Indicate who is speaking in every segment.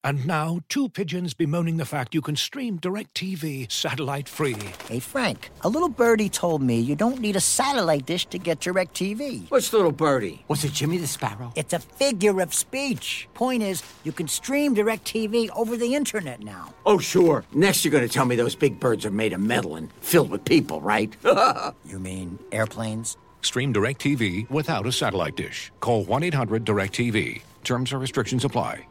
Speaker 1: And now, two pigeons bemoaning the fact you can stream DirecTV satellite-free.
Speaker 2: Hey, Frank, a little birdie told me you don't need a satellite dish to get DirecTV.
Speaker 3: What's little birdie?
Speaker 4: Was it Jimmy the Sparrow?
Speaker 2: It's a figure of speech. Point is, you can stream DirecTV over the internet now.
Speaker 3: Oh, sure. Next you're going to tell me those big birds are made of metal and filled with people, right?
Speaker 2: You mean airplanes?
Speaker 1: Stream DirecTV without a satellite dish. Call 1-800-DirecTV. Terms and restrictions apply.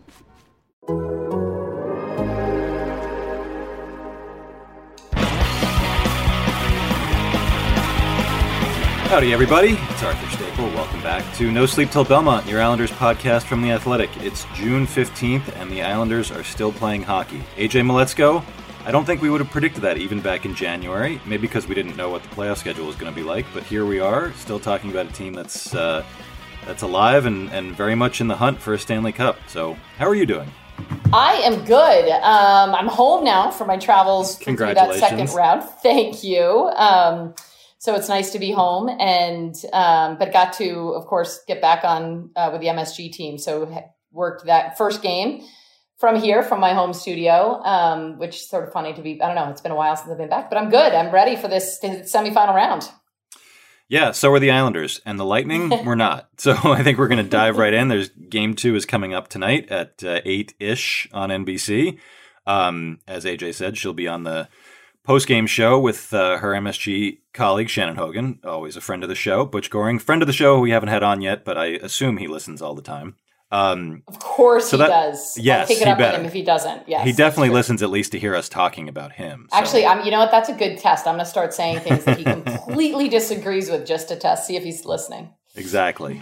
Speaker 5: Howdy, everybody. It's Arthur Staple. Welcome back to No Sleep Till Belmont, your Islanders podcast from The Athletic. It's June 15th, and the Islanders are still playing hockey. AJ Mleczko, I don't think we would have predicted that even back in January, maybe because we didn't know what the playoff schedule was going to be like, but here we are, still talking about a team that's alive and very much in the hunt for a Stanley Cup. So, how are you doing?
Speaker 6: I am good. I'm home now for my travels through that second round. Thank you. So it's nice to be home, and but got to, of course, get back on with the MSG team. So worked that first game from here, from my home studio, which is sort of funny to be. I don't know. It's been a while since I've been back, but I'm good. I'm ready for this semifinal round.
Speaker 5: Yeah, so are the Islanders, and the Lightning, we're not. So I think we're going to dive right in. There's Game 2 is coming up tonight at 8-ish on NBC. As AJ said, she'll be on the post-game show with her MSG colleague, Shannon Hogan, always a friend of the show. Butch Goring, friend of the show who we haven't had on yet, but I assume he listens all the time.
Speaker 6: Of course he does.
Speaker 5: Yes,
Speaker 6: I'll pick it up with him if he doesn't. Yes,
Speaker 5: he definitely listens at least to hear us talking about him. So.
Speaker 6: Actually, you know what? That's a good test. I'm going to start saying things that he completely disagrees with just to test, see if he's listening.
Speaker 5: Exactly.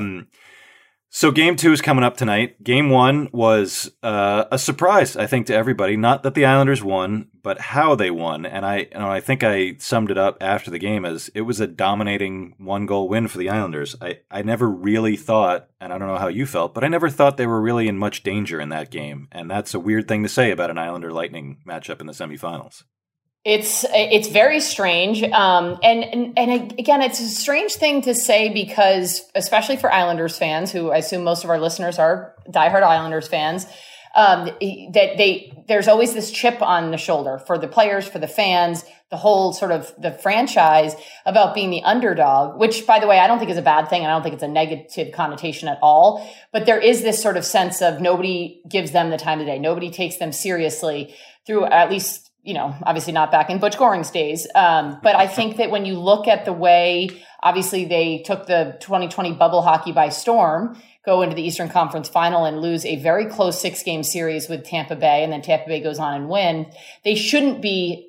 Speaker 5: So Game 2 is coming up tonight. Game 1 was a surprise, I think, to everybody. Not that the Islanders won, but how they won. And I think I summed it up after the game as it was a dominating one-goal win for the Islanders. I never really thought, and I don't know how you felt, but I never thought they were really in much danger in that game. And that's a weird thing to say about an Islander-Lightning matchup in the semifinals.
Speaker 6: It's very strange. And again, it's a strange thing to say because, especially for Islanders fans, who I assume most of our listeners are diehard Islanders fans, there's always this chip on the shoulder for the players, for the fans, the whole sort of the franchise about being the underdog, which, by the way, I don't think is a bad thing. And I don't think it's a negative connotation at all. But there is this sort of sense of nobody gives them the time of day. Nobody takes them seriously through, at least, you know, obviously not back in Butch Goring's days. But I think that when you look at the way, obviously they took the 2020 bubble hockey by storm, go into the Eastern Conference Final and lose a very close 6-game series with Tampa Bay, and then Tampa Bay goes on and win. They shouldn't be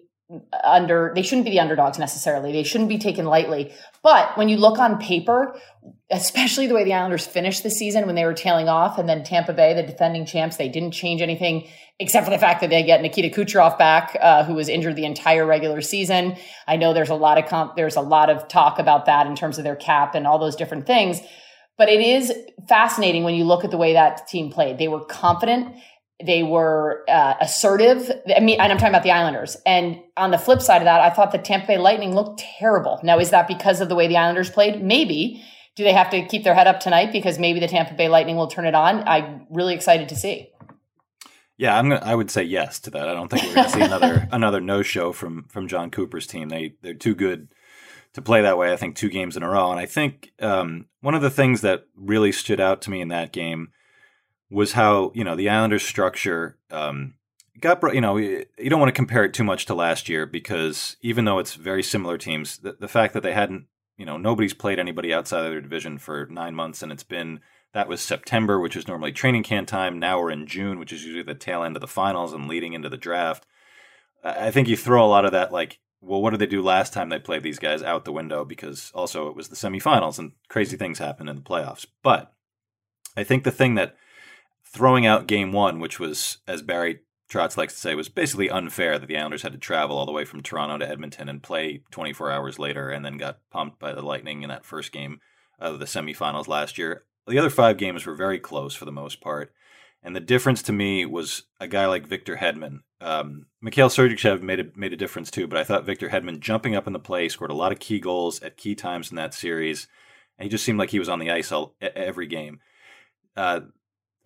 Speaker 6: the underdogs necessarily. They shouldn't be taken lightly. But when you look on paper, especially the way the Islanders finished the season when they were tailing off, and then Tampa Bay, the defending champs, they didn't change anything except for the fact that they get Nikita Kucherov back, who was injured the entire regular season. I know there's a lot of talk about that in terms of their cap and all those different things. But it is fascinating when you look at the way that team played. They were confident. They were assertive. I mean, and I'm talking about the Islanders. And on the flip side of that, I thought the Tampa Bay Lightning looked terrible. Now, is that because of the way the Islanders played? Maybe. Do they have to keep their head up tonight because maybe the Tampa Bay Lightning will turn it on? I'm really excited to see.
Speaker 5: Yeah, I would say yes to that. I don't think we're going to see another no-show from John Cooper's team. They're too good to play that way. I think 2 games in a row. And I think one of the things that really stood out to me in that game was how, you know, the Islanders' structure got, you know, you don't want to compare it too much to last year because even though it's very similar teams, the fact that they hadn't, you know, nobody's played anybody outside of their division for 9 months, and that was September, which is normally training camp time. Now we're in June, which is usually the tail end of the finals and leading into the draft. I think you throw a lot of that, like, well, what did they do last time they played these guys out the window? Because also it was the semifinals and crazy things happen in the playoffs. But I think the thing that throwing out Game 1, which was, as Barry Trotz likes to say, was basically unfair that the Islanders had to travel all the way from Toronto to Edmonton and play 24 hours later and then got pumped by the Lightning in that first game of the semifinals last year. The other 5 games were very close for the most part. And the difference to me was a guy like Victor Hedman. Mikhail Sergachev made a difference too, but I thought Victor Hedman jumping up in the play, scored a lot of key goals at key times in that series. And he just seemed like he was on the ice every game. On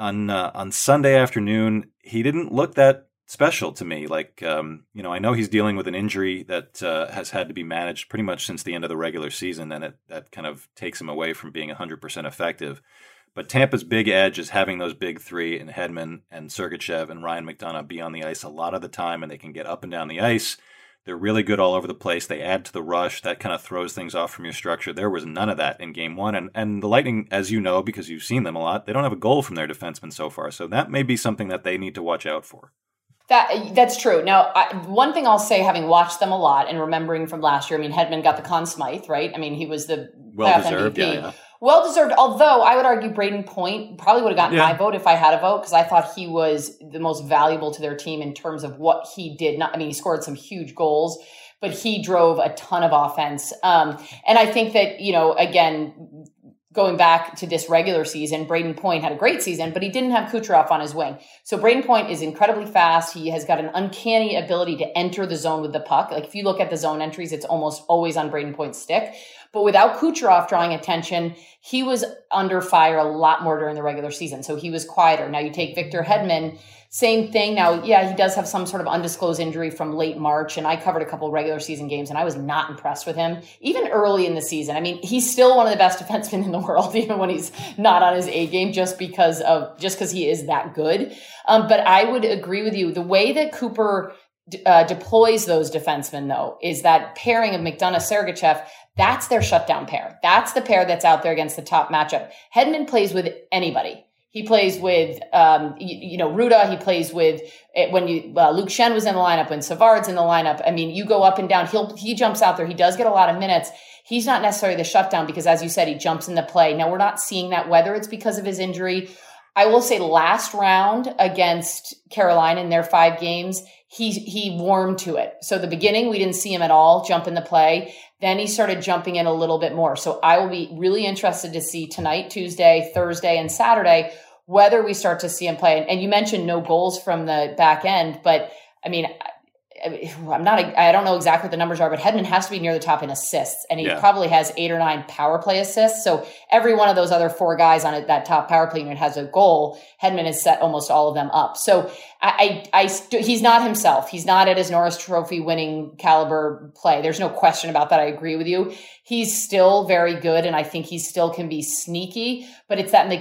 Speaker 5: on Sunday afternoon, he didn't look that special to me. Like, I know he's dealing with an injury that has had to be managed pretty much since the end of the regular season, and that kind of takes him away from being 100% effective. But Tampa's big edge is having those big three in Hedman and Sergachev and Ryan McDonough be on the ice a lot of the time, and they can get up and down the ice. They're really good all over the place. They add to the rush. That kind of throws things off from your structure. There was none of that in Game 1. And the Lightning, as you know, because you've seen them a lot, they don't have a goal from their defensemen so far. So that may be something that they need to watch out for.
Speaker 6: That's true. Now, one thing I'll say, having watched them a lot and remembering from last year, I mean, Hedman got the Conn Smythe, right? I mean, he was the
Speaker 5: well-deserved,
Speaker 6: MVP.
Speaker 5: Yeah.
Speaker 6: Well-deserved, although I would argue Braden Point probably would have gotten my vote if I had a vote, because I thought he was the most valuable to their team in terms of what he did. He scored some huge goals, but he drove a ton of offense. And I think that, again, going back to this regular season, Braden Point had a great season, but he didn't have Kucherov on his wing. So Braden Point is incredibly fast. He has got an uncanny ability to enter the zone with the puck. Like, if you look at the zone entries, it's almost always on Braden Point's stick. But without Kucherov drawing attention, he was under fire a lot more during the regular season. So he was quieter. Now you take Victor Hedman, same thing. Now, he does have some sort of undisclosed injury from late March, and I covered a couple of regular season games, and I was not impressed with him, even early in the season. I mean, he's still one of the best defensemen in the world, even when he's not on his A game, just because he is that good. But I would agree with you. The way that Cooper deploys those defensemen, though, is that pairing of McDonough-Sergachev. That's their shutdown pair. That's the pair that's out there against the top matchup. Hedman plays with anybody. He plays with, Ruda. He plays with when Luke Shen was in the lineup, when Savard's in the lineup. I mean, you go up and down. He jumps out there. He does get a lot of minutes. He's not necessarily the shutdown because, as you said, he jumps into play. Now, we're not seeing that, whether it's because of his injury. I will say last round against Carolina in their 5 games, he warmed to it. So the beginning, we didn't see him at all jump in the play. Then he started jumping in a little bit more. So I will be really interested to see tonight, Tuesday, Thursday, and Saturday, whether we start to see him play. And you mentioned no goals from the back end, but I mean, I don't know exactly what the numbers are, but Hedman has to be near the top in assists, and he probably has 8 or 9 power play assists. So every one of those other 4 guys on that top power play unit has a goal. Hedman has set almost all of them up. So he's not himself. He's not at his Norris Trophy winning caliber play. There's no question about that. I agree with you. He's still very good, and I think he still can be sneaky. But it's that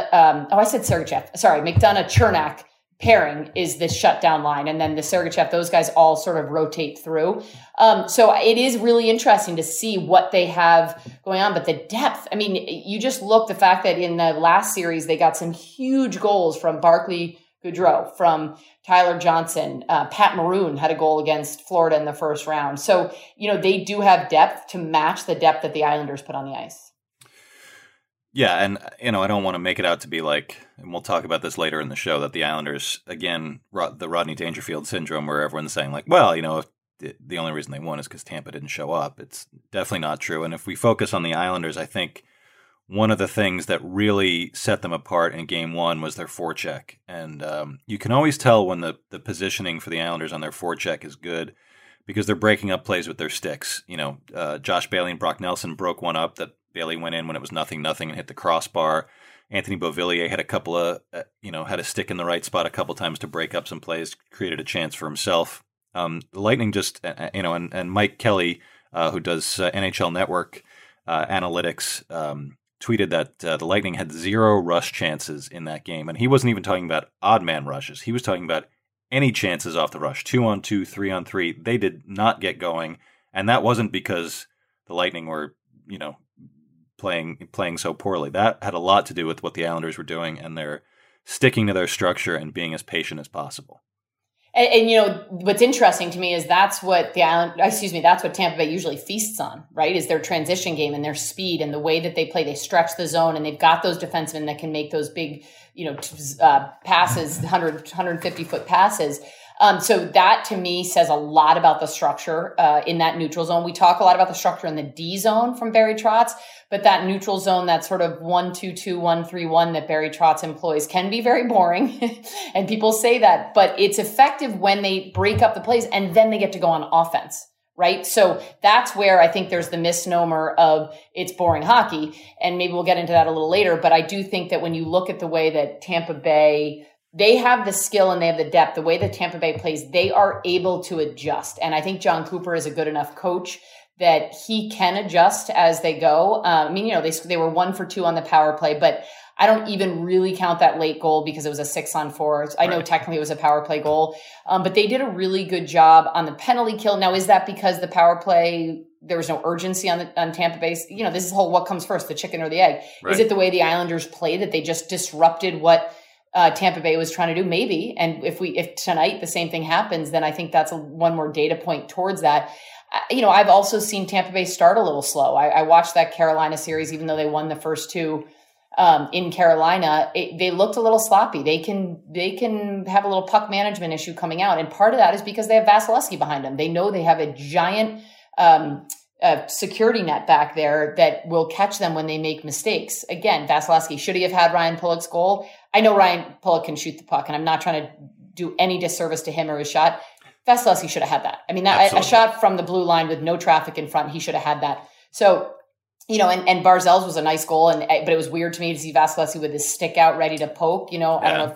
Speaker 6: McDonough-Chernak pairing is the shutdown line, and then the Sergachev, those guys all sort of rotate through. So it is really interesting to see what they have going on. But the depth, I mean, you just look, the fact that in the last series, they got some huge goals from Barclay Goodrow, from Tyler Johnson. Pat Maroon had a goal against Florida in the first round. So, they do have depth to match the depth that the Islanders put on the ice.
Speaker 5: Yeah, and, I don't want to make it out to be like, and we'll talk about this later in the show, that the Islanders, again, the Rodney Dangerfield syndrome, where everyone's saying like, well, the only reason they won is because Tampa didn't show up. It's definitely not true. And if we focus on the Islanders, I think one of the things that really set them apart in Game 1 was their forecheck. And you can always tell when the positioning for the Islanders on their forecheck is good, because they're breaking up plays with their sticks. Josh Bailey and Brock Nelson broke one up that Bailey went in when it was 0-0 and hit the crossbar. Anthony Beauvillier had a couple of, had a stick in the right spot a couple times to break up some plays, created a chance for himself. The Lightning just, and Mike Kelly, who does NHL Network analytics, tweeted that the Lightning had 0 rush chances in that game. And he wasn't even talking about odd man rushes. He was talking about any chances off the rush, 2-on-2, 3-on-3. They did not get going. And that wasn't because the Lightning were, playing so poorly. That had a lot to do with what the Islanders were doing, and they're sticking to their structure and being as patient as possible.
Speaker 6: And what's interesting to me is that's what Tampa Bay usually feasts on, right? Is their transition game and their speed and the way that they play. They stretch the zone, and they've got those defensemen that can make those big, passes, 150-foot passes. So that to me says a lot about the structure in that neutral zone. We talk a lot about the structure in the D zone from Barry Trotz, but that neutral zone, that sort of 1-2-2, 1-3-1 that Barry Trotz employs can be very boring. And people say that, but it's effective when they break up the plays and then they get to go on offense, right? So that's where I think there's the misnomer of it's boring hockey. And maybe we'll get into that a little later. But I do think that when you look at the way that Tampa Bay, they have the skill and they have the depth, the way that Tampa Bay plays, they are able to adjust. And I think John Cooper is a good enough coach that he can adjust as they go. They were 1 for 2 on the power play, but I don't even really count that late goal because it was a 6-on-4. I know technically it was a power play goal, but they did a really good job on the penalty kill. Now, is that because the power play, there was no urgency on Tampa Bay? This is whole what comes first, the chicken or the egg? Right. Is it the way the Islanders played that they just disrupted what Tampa Bay was trying to do? Maybe. And if tonight the same thing happens, then I think that's one more data point towards that. I've also seen Tampa Bay start a little slow. I watched that Carolina series, even though they won the first 2 in Carolina. They looked a little sloppy. They can have a little puck management issue coming out. And part of that is because they have Vasilevsky behind them. They know they have a giant security net back there that will catch them when they make mistakes. Again, Vasilevsky, should he have had Ryan Pulock's goal? I know Ryan Pulock can shoot the puck, and I'm not trying to do any disservice to him or his shot. Vasilevsky should have had that. I mean, a shot from the blue line with no traffic in front, he should have had that. So, and Barzal's was a nice goal, but it was weird to me to see Vasilevsky with his stick out ready to poke. I don't know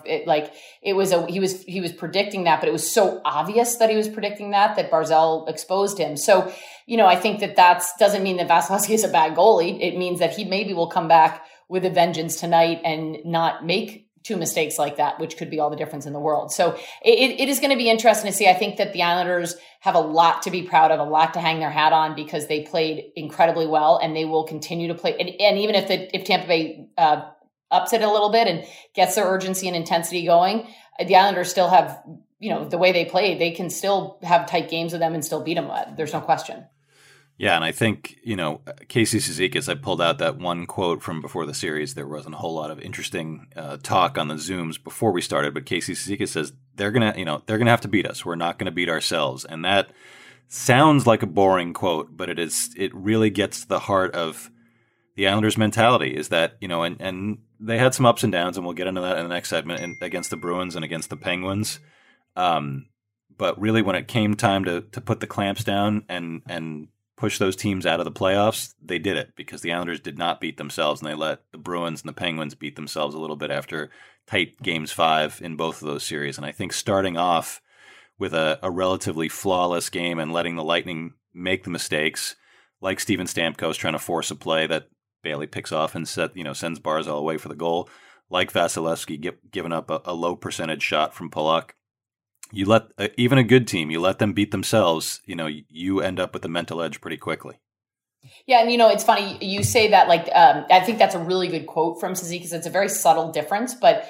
Speaker 6: if he was predicting that, but it was so obvious that he was predicting that Barzal exposed him. So, I think that doesn't mean that Vasilevsky is a bad goalie. It means that he maybe will come back with a vengeance tonight and not make 2 mistakes like that, which could be all the difference in the world. So it is going to be interesting to see. I think that the Islanders have a lot to be proud of, a lot to hang their hat on, because they played incredibly well and they will continue to play. And even if Tampa Bay ups it a little bit and gets their urgency and intensity going, the Islanders still have, the way they played, they can still have tight games with them and still beat them. There's no question.
Speaker 5: Yeah, and I think, Casey Cizikas, I pulled out that one quote from before the series. There wasn't a whole lot of interesting talk on the Zooms before we started, but Casey Cizikas says they're gonna have to beat us. We're not gonna beat ourselves, and that sounds like a boring quote, but it really gets to the heart of the Islanders' mentality. Is that and they had some ups and downs, and we'll get into that in the next segment against the Bruins and against the Penguins. But really, when it came time to put the clamps down and push those teams out of the playoffs, they did it, because the Islanders did not beat themselves, and they let the Bruins and the Penguins beat themselves a little bit after tight games 5 in both of those series. And I think starting off with a relatively flawless game and letting the Lightning make the mistakes, like Steven Stamkos trying to force a play that Bailey picks off and sends Barzal away for the goal, like Vasilevsky giving up a low percentage shot from Pulock. You let even a good team, you let them beat themselves, you end up with a mental edge pretty quickly.
Speaker 6: Yeah, and it's funny you say that. I think that's a really good quote from Cizikas. It's a very subtle difference, but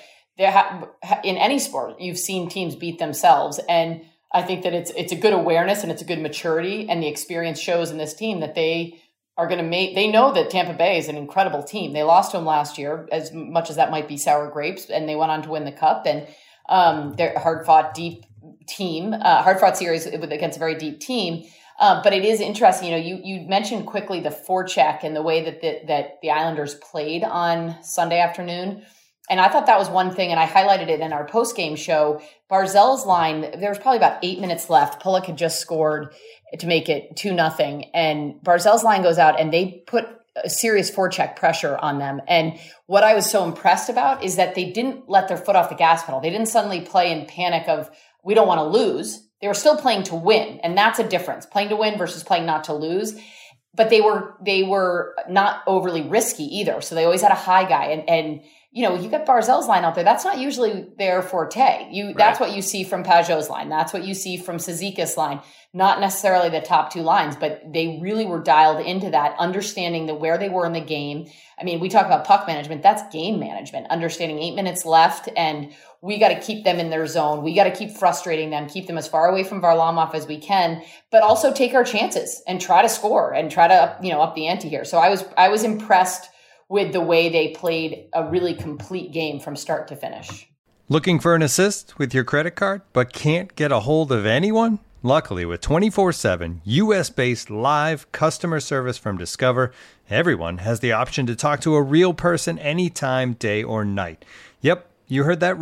Speaker 6: in any sport, you've seen teams beat themselves, and I think that it's a good awareness and it's a good maturity, and the experience shows in this team that they are going to make. They know that Tampa Bay is an incredible team. They lost to them last year, as much as that might be sour grapes, and they went on to win the cup. And they're hard-fought, deep team, hard-fought series against a very deep team. But it is interesting. You mentioned quickly the forecheck and the way that the Islanders played on Sunday afternoon. And I thought that was one thing, and I highlighted it in our post-game show. Barzal's line, there was probably about 8 minutes left. Pulock had just scored to make it 2-0. And Barzal's line goes out, and they put a serious forecheck pressure on them. And what I was so impressed about is that they didn't let their foot off the gas pedal. They didn't suddenly play in panic of, we don't want to lose. They were still playing to win. And that's a difference, playing to win versus playing not to lose. But they were not overly risky either. So they always had a high guy. And you got Barzal's line out there. That's not usually their forte. That's what you see from Pajot's line. That's what you see from Cizikas' line. Not necessarily the top 2 lines, but they really were dialed into that, understanding where they were in the game. I mean, we talk about puck management. That's game management, understanding 8 minutes left, and we got to keep them in their zone. We got to keep frustrating them, keep them as far away from Varlamov as we can, but also take our chances and try to score and try to up the ante here. So I was impressed with the way they played a really complete game from start to finish.
Speaker 4: Looking for an assist with your credit card but can't get a hold of anyone? Luckily, with 24/7 U.S.-based live customer service from Discover, everyone has the option to talk to a real person anytime, day or night. Yep, you heard that right.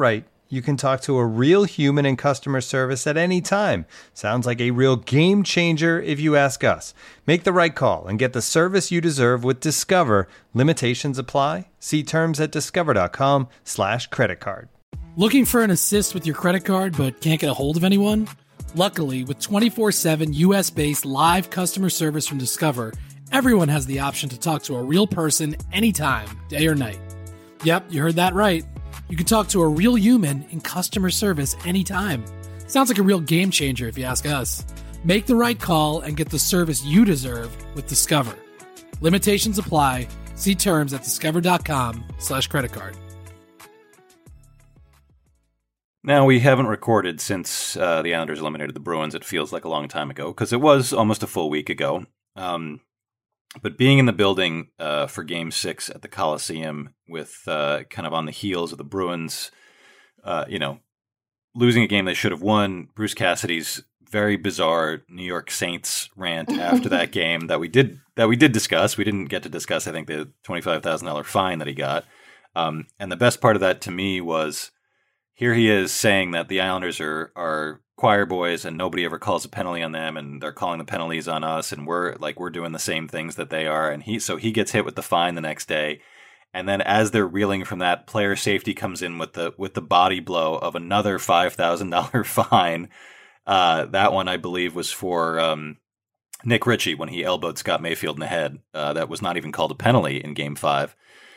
Speaker 4: you can talk to a real human in customer service at any time. Sounds like a real game changer if you ask us. Make the right call and get the service you deserve with Discover. Limitations apply. See terms at discover.com/creditcard.
Speaker 7: Looking for an assist with your credit card but can't get a hold of anyone? Luckily, with 24/7 US-based live customer service from Discover, everyone has the option to talk to a real person anytime, day or night. Yep, you heard that right. You can talk to a real human in customer service anytime. Sounds like a real game changer if you ask us. Make the right call and get the service you deserve with Discover. Limitations apply. See terms at discover.com/creditcard.
Speaker 5: Now, we haven't recorded since the Islanders eliminated the Bruins. It feels like a long time ago because it was almost a full week ago. But being in the building for Game 6 at the Coliseum with kind of on the heels of the Bruins, losing a game they should have won, Bruce Cassidy's very bizarre New York Saints rant after that game that we did discuss. We didn't get to discuss, I think, the $25,000 fine that he got. And the best part of that to me was here he is saying that the Islanders are choir boys and nobody ever calls a penalty on them and they're calling the penalties on us and we're doing the same things that they are. And so he gets hit with the fine the next day. And then as they're reeling from that, player safety comes in with the body blow of another $5,000 fine. That one, I believe, was for Nick Ritchie when he elbowed Scott Mayfield in the head. That was not even called a penalty in Game 5.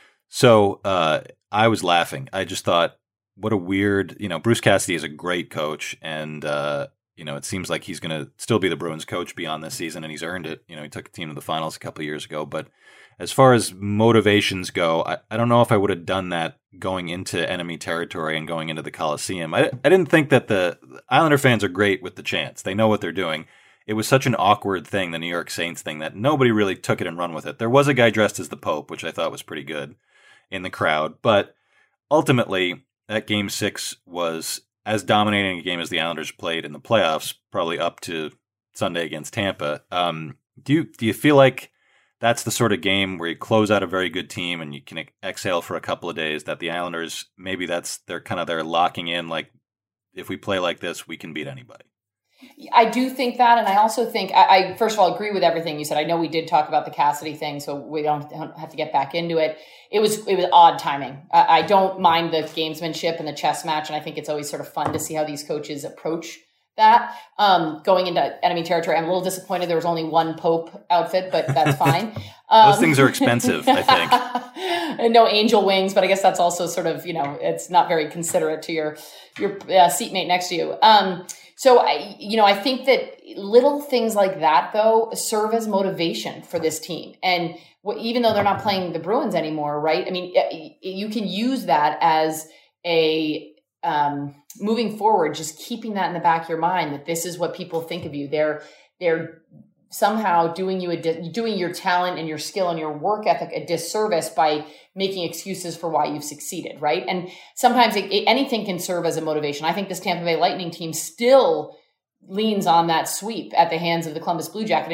Speaker 5: So I was laughing. I just thought, what a weird, Bruce Cassidy is a great coach. And, it seems like he's going to still be the Bruins coach beyond this season, and he's earned it. He took a team to the finals a couple of years ago. But as far as motivations go, I don't know if I would have done that going into enemy territory and going into the Coliseum. I didn't think that the Islander fans are great with the chants. They know what they're doing. It was such an awkward thing, the New York Saints thing, that nobody really took it and run with it. There was a guy dressed as the Pope, which I thought was pretty good in the crowd. But ultimately, that Game 6 was as dominating a game as the Islanders played in the playoffs, probably up to Sunday against Tampa. Do you feel like that's the sort of game where you close out a very good team and you can exhale for a couple of days, that the Islanders, maybe that's they're locking in, like, if we play like this, we can beat anybody?
Speaker 6: I do think that, and I also think I first of all agree with everything you said. I know we did talk about the Cassidy thing, so we don't have to get back into it. It was odd timing. I don't mind the gamesmanship and the chess match, and I think it's always sort of fun to see how these coaches approach that. Going into enemy territory, I'm a little disappointed there was only one Pope outfit, but that's fine.
Speaker 5: Those things are expensive, I think.
Speaker 6: And no angel wings, but I guess that's also sort of, it's not very considerate to your seatmate next to you. So I think that little things like that, though, serve as motivation for this team. And even though they're not playing the Bruins anymore, right? I mean, you can use that as a moving forward, just keeping that in the back of your mind, that this is what people think of you. They're somehow doing your talent and your skill and your work ethic a disservice by making excuses for why you've succeeded, right? And sometimes anything can serve as a motivation. I think this Tampa Bay Lightning team still leans on that sweep at the hands of the Columbus Blue Jackets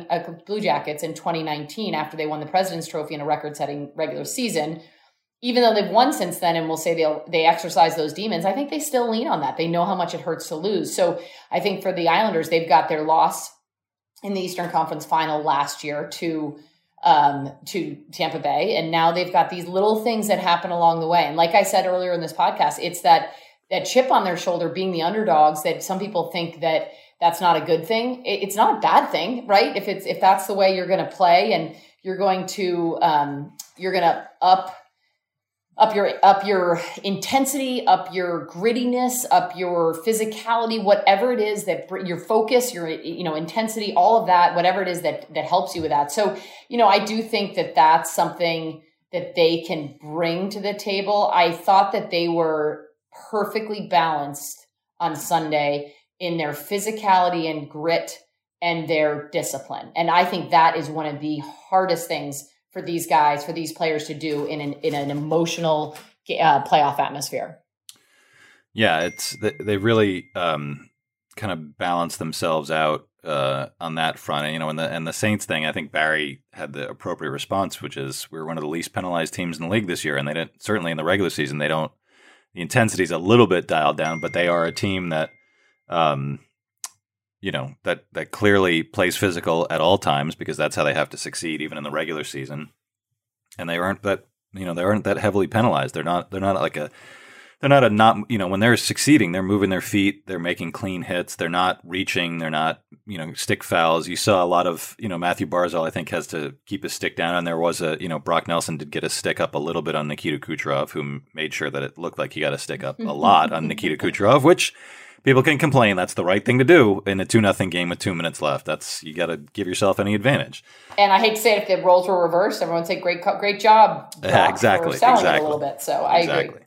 Speaker 6: in 2019 after they won the President's Trophy in a record-setting regular season. Even though they've won since then, and we'll say they exercise those demons, I think they still lean on that. They know how much it hurts to lose. So I think for the Islanders, they've got their loss in the Eastern Conference Final last year to Tampa Bay, and now they've got these little things that happen along the way. And like I said earlier in this podcast, it's that chip on their shoulder, being the underdogs, that some people think that that's not a good thing. It's not a bad thing, right? If that's the way you're going to play, and you're going to up your intensity, up your grittiness, up your physicality, whatever it is that your focus, your intensity, all of that, whatever it is that helps you with that. So, I do think that that's something that they can bring to the table. I thought that they were perfectly balanced on Sunday in their physicality and grit and their discipline. And I think that is one of the hardest things for these guys, for these players to do in an emotional playoff atmosphere.
Speaker 5: Yeah, they really kind of balance themselves out on that front. And the Saints thing, I think Barry had the appropriate response, which is we're one of the least penalized teams in the league this year, and they didn't, certainly in the regular season, they don't. the intensity is a little bit dialed down, but they are a team that, that clearly plays physical at all times because that's how they have to succeed even in the regular season. And they aren't that heavily penalized. They're not when they're succeeding, they're moving their feet, they're making clean hits, they're not reaching, they're not, stick fouls. You saw a lot of, Matthew Barzal, I think, has to keep his stick down. And there was Brock Nelson did get a stick up a little bit on Nikita Kucherov, who made sure that it looked like he got a stick up a lot on Nikita Kucherov, which people can complain. That's the right thing to do in a 2-0 game with 2 minutes left. You got to give yourself any advantage.
Speaker 6: And I hate to say it, if the roles were reversed, everyone would say, great job.
Speaker 5: Exactly.
Speaker 6: For selling it a little bit. So I agree.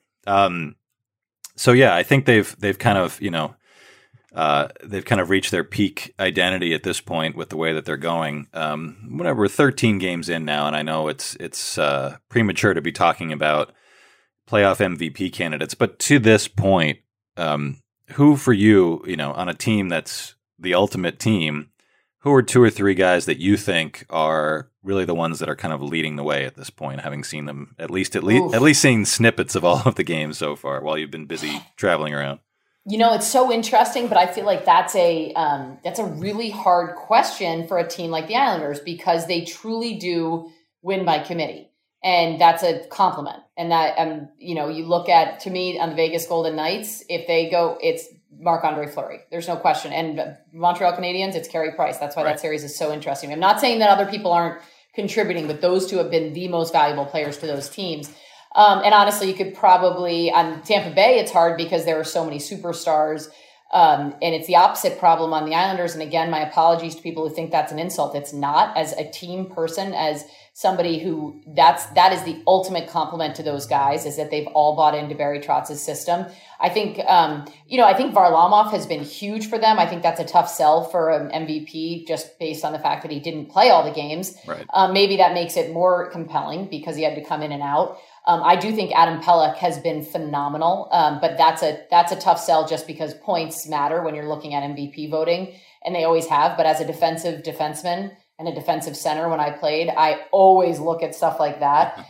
Speaker 5: So yeah, I think they've kind of reached their peak identity at this point with the way that they're going. We're 13 games in now, and I know it's premature to be talking about playoff MVP candidates, but to this point, who for you, on a team that's the ultimate team, who are 2 or 3 guys that you think are really the ones that are kind of leading the way at this point, having seen them at least seeing snippets of all of the games so far while you've been busy traveling around?
Speaker 6: It's so interesting, but I feel like that's a really hard question for a team like the Islanders because they truly do win by committee, and that's a compliment. And that you look at, to me, on the Vegas Golden Knights, if they go, it's Marc-Andre Fleury. There's no question. And Montreal Canadiens, it's Carey Price. That's why that series is so interesting. I'm not saying that other people aren't contributing, but those two have been the most valuable players to those teams. And honestly, you could probably, on Tampa Bay, it's hard because there are so many superstars. And it's the opposite problem on the Islanders. And again, my apologies to people who think that's an insult. It's not. As a team person, as somebody who that is the ultimate compliment to those guys, is that they've all bought into Barry Trotz's system. I think, I think Varlamov has been huge for them. I think that's a tough sell for an MVP just based on the fact that he didn't play all the games.
Speaker 5: Right.
Speaker 6: Maybe that makes it more compelling because he had to come in and out. I do think Adam Pelech has been phenomenal, but that's a tough sell just because points matter when you're looking at MVP voting, and they always have. But as a defensive defenseman and a defensive center, when I played, I always look at stuff like that.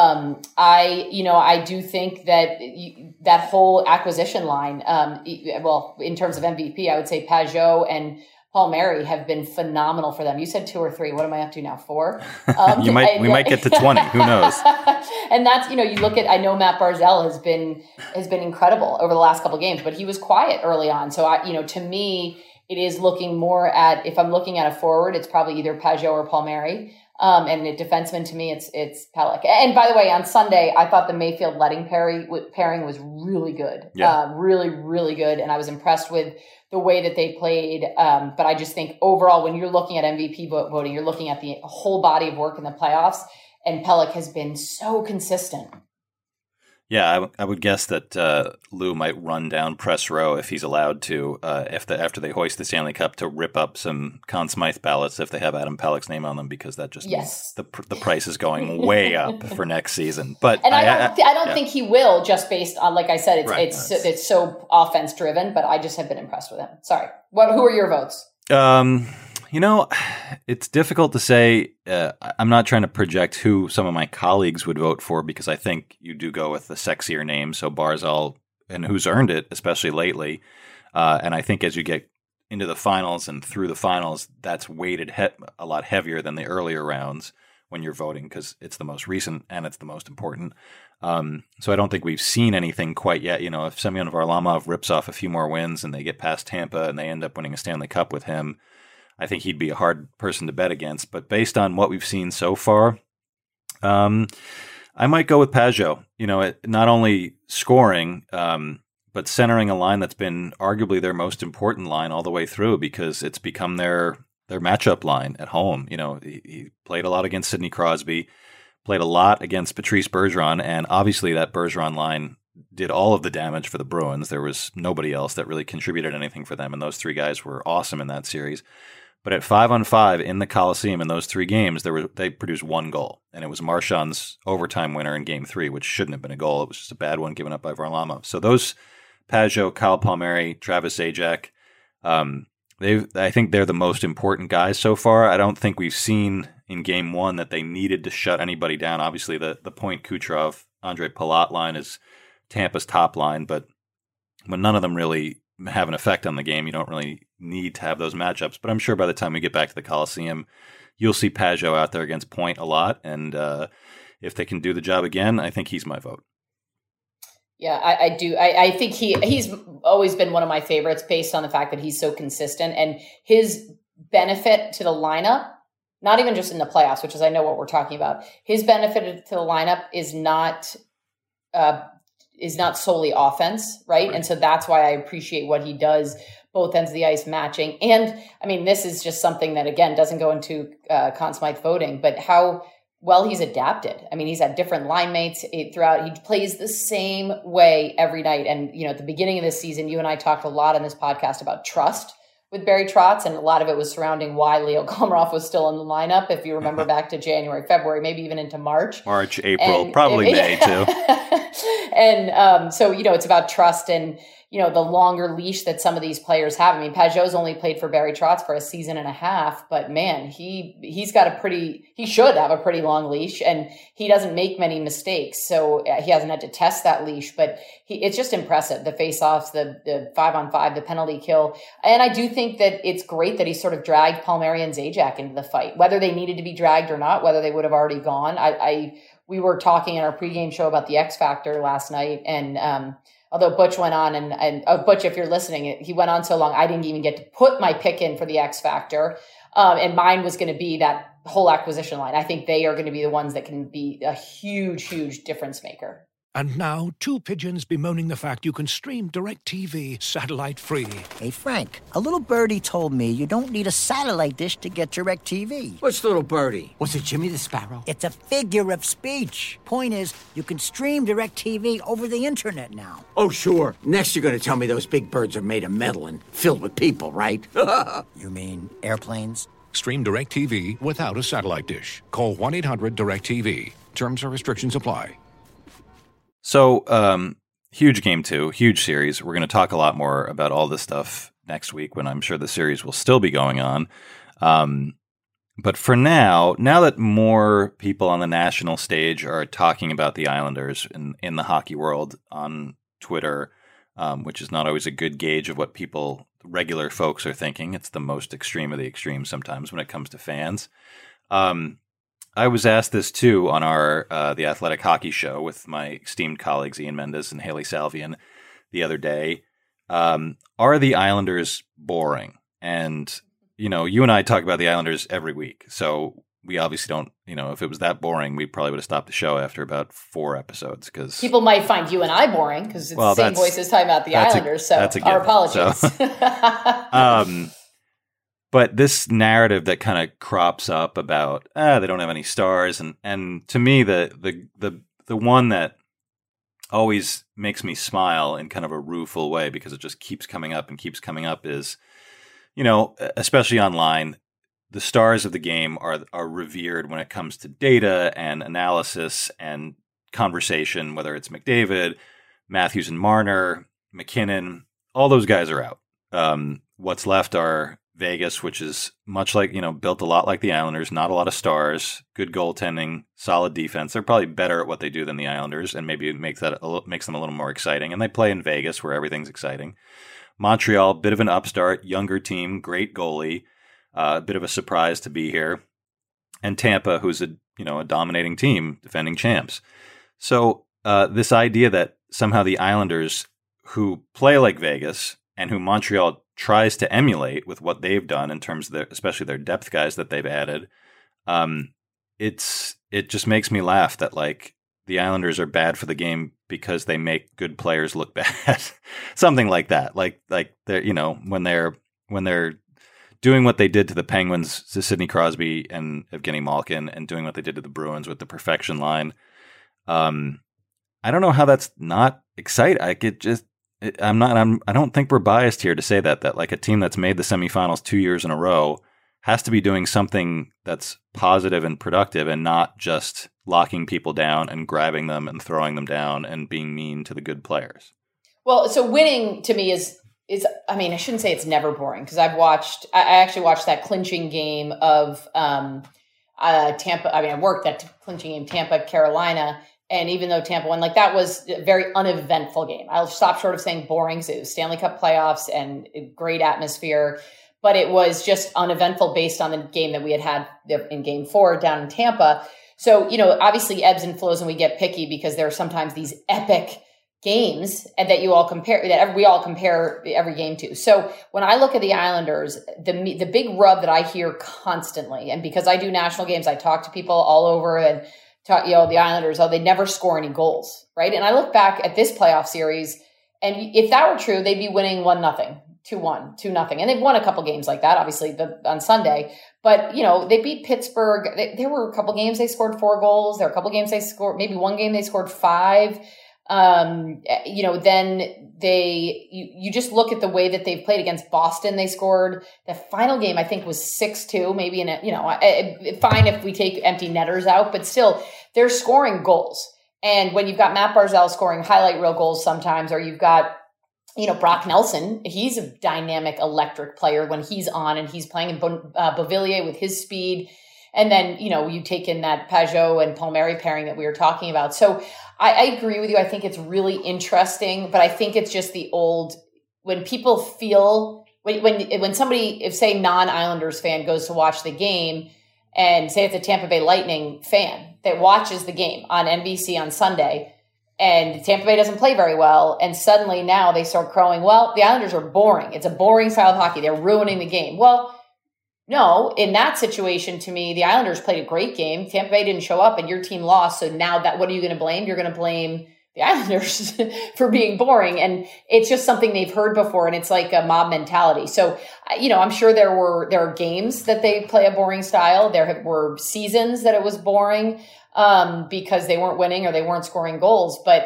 Speaker 6: I do think that that whole acquisition line, in terms of MVP, I would say Pajot and Palmieri have been phenomenal for them. You said 2 or 3. What am I up to now? 4?
Speaker 5: We might get to 20. Who knows?
Speaker 6: And that's, you look at, I know Matt Barzal has been incredible over the last couple of games, but he was quiet early on. So to me, it is looking more at, if I'm looking at a forward, it's probably either Pajot or Palmieri. And a defenseman, to me, it's Pelech. And by the way, on Sunday, I thought the Mayfield Letting pairing was really good.
Speaker 5: Yeah.
Speaker 6: Really, really good. And I was impressed with the way that they played. But I just think overall, when you're looking at MVP voting, you're looking at the whole body of work in the playoffs. And Pelech has been so consistent.
Speaker 5: Yeah, I would guess that Lou might run down press row if he's allowed to, after they hoist the Stanley Cup, to rip up some Conn Smythe ballots if they have Adam Pelech's name on them, because that just means the price is going way up for next season. But
Speaker 6: I don't think he will, just based on, like I said, it's so offense driven. But I just have been impressed with him. Sorry, who are your votes?
Speaker 5: It's difficult to say. I'm not trying to project who some of my colleagues would vote for, because I think you do go with the sexier name. So Barzal, and who's earned it, especially lately. And I think as you get into the finals and through the finals, that's weighted a lot heavier than the earlier rounds when you're voting, because it's the most recent and it's the most important. So I don't think we've seen anything quite yet. If Semyon Varlamov rips off a few more wins and they get past Tampa and they end up winning a Stanley Cup with him, I think he'd be a hard person to bet against. But based on what we've seen so far, I might go with Pajot. Not only scoring, but centering a line that's been arguably their most important line all the way through, because it's become their matchup line at home. He played a lot against Sidney Crosby, played a lot against Patrice Bergeron, and obviously that Bergeron line did all of the damage for the Bruins. There was nobody else that really contributed anything for them, and those 3 guys were awesome in that series. But at 5-on-5 in the Coliseum in those 3 games, they produced 1 goal, and it was Marchand's overtime winner in Game 3, which shouldn't have been a goal. It was just a bad one given up by Varlamov. So those Pajot, Kyle Palmieri, Travis Zajac, I think they're the most important guys so far. I don't think we've seen in Game 1 that they needed to shut anybody down. Obviously, the point Kucherov, Andre Palat line is Tampa's top line, but when none of them really have an effect on the game, you don't really need to have those matchups. But I'm sure by the time we get back to the Coliseum, you'll see Pageau out there against Point a lot. And if they can do the job again, I think he's my vote.
Speaker 6: Yeah, I do. I think he's always been one of my favorites based on the fact that he's so consistent, and his benefit to the lineup, not even just in the playoffs, which is I know what we're talking about. His benefit to the lineup is not solely offense, right? And so that's why I appreciate what he does, both ends of the ice matching. And I mean, this is just something that, again, doesn't go into Conn Smythe voting, but how well he's adapted. I mean, he's had different line mates throughout. He plays the same way every night. And, you know, at the beginning of this season, you and I talked a lot on this podcast about trust with Barry Trotz, and a lot of it was surrounding why Leo Komarov was still in the lineup. If you remember back to January, February, maybe even into March,
Speaker 5: April, probably May too.
Speaker 6: And so, you know, it's about trust and, you know, the longer leash that some of these players have. I mean, Pageau's only played for Barry Trotz for a season and a half, but man, he should have a pretty long leash, and he doesn't make many mistakes. So he hasn't had to test that leash, but it's just impressive. The faceoffs, the 5-on-5, the penalty kill. And I do think that it's great that he sort of dragged Palmieri and Zajac into the fight, whether they needed to be dragged or not, whether they would have already gone. We were talking in our pregame show about the X Factor last night, and although Butch went on and Butch, if you're listening, he went on so long, I didn't even get to put my pick in for the X Factor. And mine was going to be that whole acquisition line. I think they are going to be the ones that can be a huge, huge difference maker.
Speaker 1: And now, two pigeons bemoaning the fact you can stream DirecTV satellite-free.
Speaker 2: Hey, Frank, a little birdie told me you don't need a satellite dish to get DirecTV.
Speaker 3: What's little birdie? Was it Jimmy the Sparrow?
Speaker 2: It's a figure of speech. Point is, you can stream DirecTV over the internet now.
Speaker 3: Oh, sure. Next you're going to tell me those big birds are made of metal and filled with people, right?
Speaker 2: You mean airplanes?
Speaker 1: Stream DirecTV without a satellite dish. Call 1-800-DirecTV. Terms and restrictions apply.
Speaker 5: So, huge game 2, huge series. We're going to talk a lot more about all this stuff next week when I'm sure the series will still be going on. But for now that more people on the national stage are talking about the Islanders in the hockey world on Twitter, which is not always a good gauge of what regular folks are thinking. It's the most extreme of the extremes sometimes when it comes to fans. I was asked this too on our The Athletic Hockey Show with my esteemed colleagues Ian Mendes and Haley Salvian the other day. Are the Islanders boring? And, you know, you and I talk about the Islanders every week. So we obviously don't, you know, if it was that boring, we probably would have stopped the show after about 4 episodes. Because
Speaker 6: people might find you and I boring because it's the same voices talking about the Islanders. So our apologies.
Speaker 5: So, but this narrative that kind of crops up about they don't have any stars, and to me the one that always makes me smile in kind of a rueful way because it just keeps coming up is, you know, especially online, the stars of the game are revered when it comes to data and analysis and conversation. Whether it's McDavid, Matthews and Marner, McKinnon, all those guys are out. What's left are Vegas, which is much like, you know, built a lot like the Islanders, not a lot of stars, good goaltending, solid defense. They're probably better at what they do than the Islanders, and maybe it makes them a little more exciting. And they play in Vegas where everything's exciting. Montreal, bit of an upstart, younger team, great goalie, a bit of a surprise to be here. And Tampa, who's a dominating team, defending champs. So this idea that somehow the Islanders, who play like Vegas and who Montreal tries to emulate with what they've done in terms of especially their depth guys that they've added, it just makes me laugh that like the Islanders are bad for the game because they make good players look bad, something like that. Like they're, you know, when they're doing what they did to the Penguins, to Sidney Crosby and Evgeny Malkin, and doing what they did to the Bruins with the perfection line. I don't know how that's not exciting. I don't think we're biased here to say that like a team that's made the semifinals 2 years in a row has to be doing something that's positive and productive and not just locking people down and grabbing them and throwing them down and being mean to the good players. Well,
Speaker 6: so winning to me is I mean, I shouldn't say it's never boring because I actually watched that clinching game of Tampa. I mean, I worked that clinching game, Tampa, Carolina. And even though Tampa won, like that was a very uneventful game. I'll stop short of saying boring. It was Stanley Cup playoffs and great atmosphere, but it was just uneventful based on the game that we had in Game 4 down in Tampa. So, obviously ebbs and flows, and we get picky because there are sometimes these epic games that we all compare every game to. So when I look at the Islanders, the big rub that I hear constantly, and because I do national games, I talk to people all over and talk, the Islanders, they never score any goals, right? And I look back at this playoff series, and if that were true, they'd be winning 1-0, 2-1, 2-0. And they've won a couple games like that, obviously, on Sunday. But, they beat Pittsburgh. There were a couple games they scored 4 goals. There were a couple games they scored, maybe one game they scored 5. Then you just look at the way that they've played against Boston. They scored the final game, I think was 6-2, maybe fine if we take empty netters out, but still they're scoring goals. And when you've got Matt Barzal scoring highlight reel goals sometimes, or you've got, Brock Nelson, he's a dynamic electric player when he's on and he's playing in Beauvillier with his speed. And then, you take in that Pajot and Palmieri pairing that we were talking about. So I agree with you. I think it's really interesting, but I think it's just the old, when people feel, when somebody, if say non-Islanders fan goes to watch the game and say it's a Tampa Bay Lightning fan that watches the game on NBC on Sunday and Tampa Bay doesn't play very well. And suddenly now they start crowing, well, the Islanders are boring. It's a boring style of hockey. They're ruining the game. Well, no, in that situation, to me, the Islanders played a great game. Tampa Bay didn't show up and your team lost. So now what are you going to blame? You're going to blame the Islanders for being boring. And it's just something they've heard before. And it's like a mob mentality. So, I'm sure there are games that they play a boring style. There were seasons that it was boring because they weren't winning or they weren't scoring goals. But,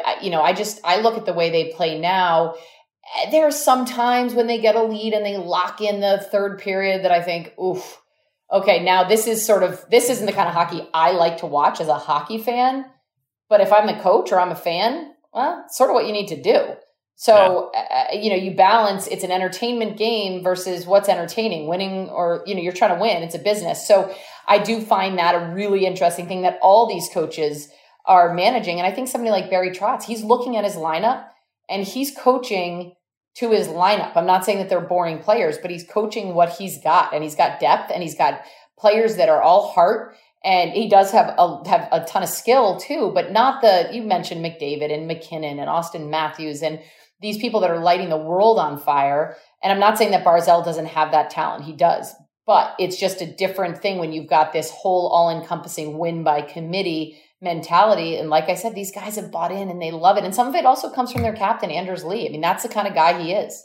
Speaker 6: I look at the way they play now. There are some times when they get a lead and they lock in the third period that I think, oof, okay, now this isn't the kind of hockey I like to watch as a hockey fan. But if I'm the coach or I'm a fan, well, it's sort of what you need to do. So, you balance, it's an entertainment game versus what's entertaining, winning or, you're trying to win. It's a business. So I do find that a really interesting thing that all these coaches are managing. And I think somebody like Barry Trotz, he's looking at his lineup and he's coaching to his lineup. I'm not saying that they're boring players, but he's coaching what he's got, and he's got depth and he's got players that are all heart. And he does have a ton of skill too, but not you mentioned McDavid and McKinnon and Austin Matthews and these people that are lighting the world on fire. And I'm not saying that Barzal doesn't have that talent. He does, but it's just a different thing when you've got this whole all-encompassing win by committee mentality. And like I said, these guys have bought in and they love it. And some of it also comes from their captain, Anders Lee. I mean, that's the kind of guy he is.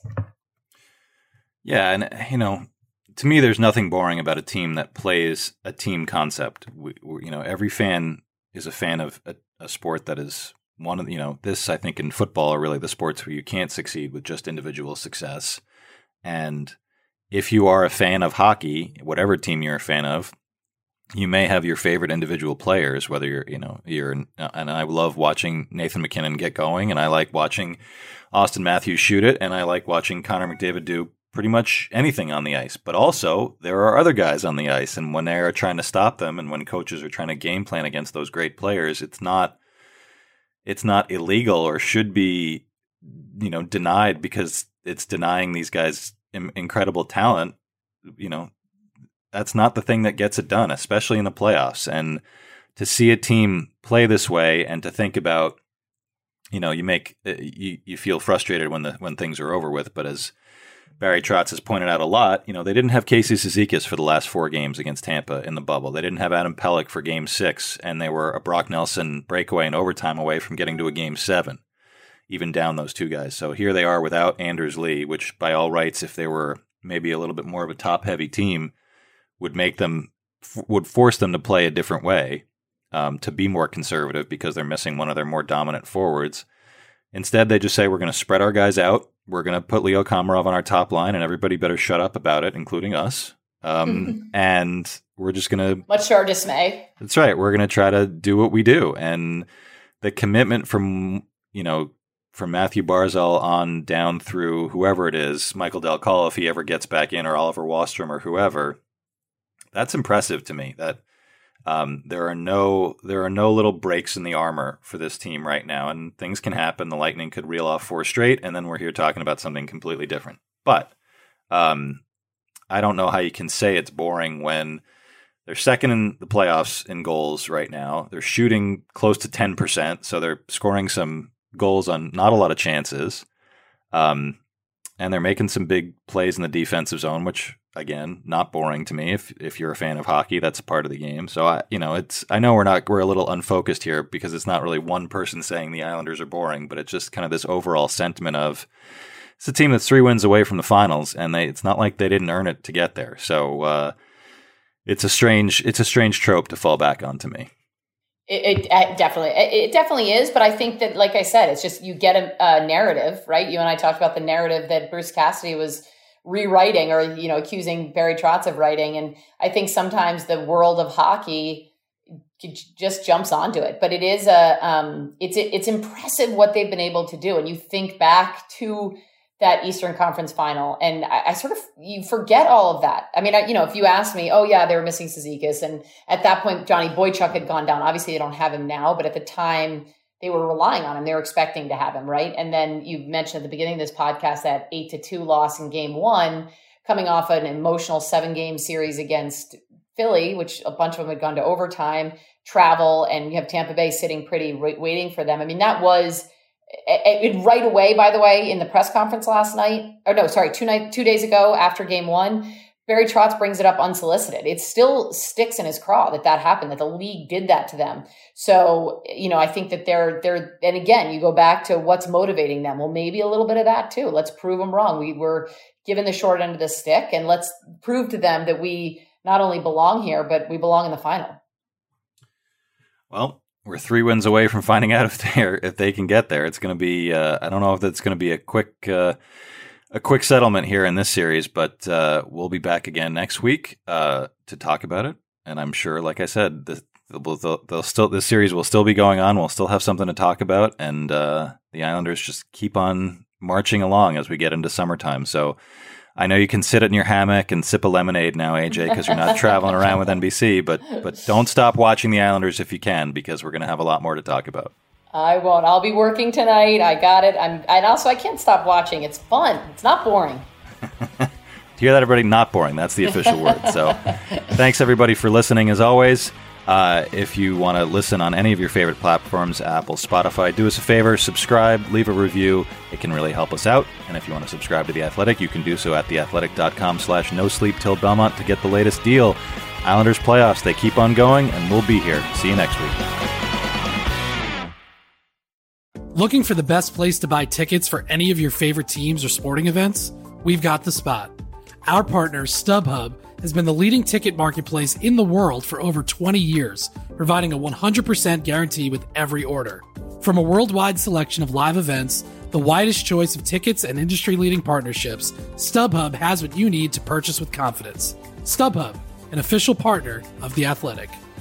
Speaker 5: Yeah. And, to me, there's nothing boring about a team that plays a team concept. Every fan is a fan of a sport that is one of, this, I think in football are really the sports where you can't succeed with just individual success. And if you are a fan of hockey, whatever team you're a fan of, you may have your favorite individual players, whether and I love watching Nathan McKinnon get going, and I like watching Austin Matthews shoot it, and I like watching Connor McDavid do pretty much anything on the ice. But also, there are other guys on the ice, and when they are trying to stop them, and when coaches are trying to game plan against those great players, it's not illegal or should be, denied because it's denying these guys incredible talent. That's not the thing that gets it done, especially in the playoffs. And to see a team play this way and to think about, you feel frustrated when things are over with. But as Barry Trotz has pointed out a lot, they didn't have Casey Cizikas for the last 4 games against Tampa in the bubble. They didn't have Adam Pelech for Game 6, and they were a Brock Nelson breakaway in overtime away from getting to a Game 7, even down those 2 guys. So here they are without Anders Lee, which by all rights, if they were maybe a little bit more of a top-heavy team, would force them to play a different way, to be more conservative because they're missing one of their more dominant forwards. Instead, they just say, we're going to spread our guys out. We're going to put Leo Komarov on our top line, and everybody better shut up about it, including us. And we're just going to...
Speaker 6: Much to our dismay.
Speaker 5: That's right. We're going to try to do what we do. And the commitment from Matthew Barzal on down through whoever it is, Michael Del Call, if he ever gets back in, or Oliver Wahlstrom or whoever, that's impressive to me. That There are no little breaks in the armor for this team right now, and things can happen. The Lightning could reel off 4 straight, and then we're here talking about something completely different. But I don't know how you can say it's boring when they're second in the playoffs in goals right now. They're shooting close to 10%, so they're scoring some goals on not a lot of chances. And they're making some big plays in the defensive zone, which, again, not boring to me. If you're a fan of hockey, that's a part of the game. So I know we're a little unfocused here because it's not really one person saying the Islanders are boring, but it's just kind of this overall sentiment of it's a team that's 3 wins away from the finals, and it's not like they didn't earn it to get there. So it's a strange trope to fall back on to me.
Speaker 6: It definitely is, but I think that, like I said, it's just you get a narrative, right? You and I talked about the narrative that Bruce Cassidy was rewriting, or accusing Barry Trotz of writing, and I think sometimes the world of hockey just jumps onto it. But it is it's impressive what they've been able to do, and you think back to that Eastern Conference final, and I sort of, you forget all of that. I mean, if you asked me, oh yeah, they were missing Cizikas, and at that point Johnny Boychuk had gone down. Obviously they don't have him now, but at the time they were relying on him. They were expecting to have him, right? And then you mentioned at the beginning of this podcast that 8-2 loss in Game 1, coming off an emotional 7-game series against Philly, which a bunch of them had gone to overtime, travel, and you have Tampa Bay sitting pretty waiting for them. I mean, that was right away, by the way, in the press conference last night, 2 days ago after Game 1, Barry Trotz brings it up unsolicited. It still sticks in his craw that happened, that the league did that to them. So, I think that they're, and again, you go back to what's motivating them. Well, maybe a little bit of that too. Let's prove them wrong. We were given the short end of the stick, and let's prove to them that we not only belong here, but we belong in the final.
Speaker 5: Well, we're 3 wins away from finding out if they can get there. It's going to be I don't know if it's going to be a quick settlement here in this series, but we'll be back again next week to talk about it. And I'm sure, like I said, this series will still be going on. We'll still have something to talk about, and the Islanders just keep on marching along as we get into summertime. So I know you can sit in your hammock and sip a lemonade now, AJ, because you're not traveling around with NBC, but don't stop watching the Islanders if you can, because we're going to have a lot more to talk about.
Speaker 6: I won't. I'll be working tonight. I got it. I can't stop watching. It's fun. It's not boring.
Speaker 5: Do you hear that, everybody? Not boring. That's the official word. So thanks, everybody, for listening, as always. If you want to listen on any of your favorite platforms, Apple, Spotify, do us a favor, subscribe, leave a review. It can really help us out. And if you want to subscribe to The Athletic, you can do so at theathletic.com/no-sleep-till-Belmont to get the latest deal. Islanders playoffs, they keep on going, and we'll be here. See you next week.
Speaker 7: Looking for the best place to buy tickets for any of your favorite teams or sporting events? We've got the spot. Our partner, StubHub, has been the leading ticket marketplace in the world for over 20 years, providing a 100% guarantee with every order. From a worldwide selection of live events, the widest choice of tickets, and industry-leading partnerships, StubHub has what you need to purchase with confidence. StubHub, an official partner of The Athletic.